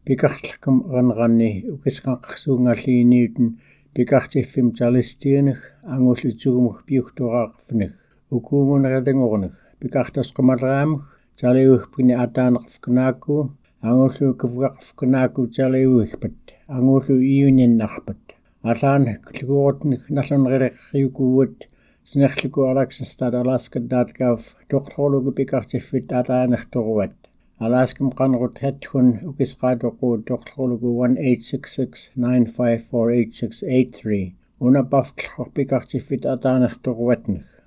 pikartlakum ranranni ukisqaqsuungalliiniuten pikartiffim tarlistianig angullutsugumuk piuhtuaraaqfnig ukuunguneratangornig pikartasqamaleraamug taliuhpini ataaneqfknaaku angulluukavgaqfknaaku taliuigpat angullu iuninnarpat алаана клигууртник наллунериққиукууат синерлуку алаксастаат аласкатаатгаав тоқлорлугу пикартиффит алаанерторуат алааскам қанерут хатхун укисқаатоқуу тоқлорлугу 1866954868 унапафтлхор пикартиффит алаанерторуатник